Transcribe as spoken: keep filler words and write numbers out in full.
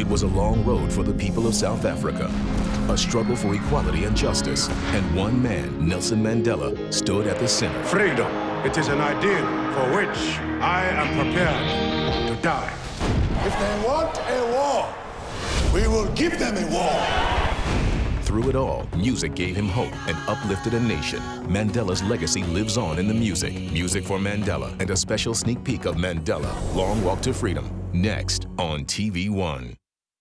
It was a long road for the people of South Africa, a struggle for equality and justice, and one man, Nelson Mandela, stood at the center. Freedom. It is an ideal for which I am prepared to die. If they want a war, we will give them a war. Through it all, music gave him hope and uplifted a nation. Mandela's legacy lives on in the music. Music for Mandela and a special sneak peek of Mandela, Long Walk to Freedom, next on T V one.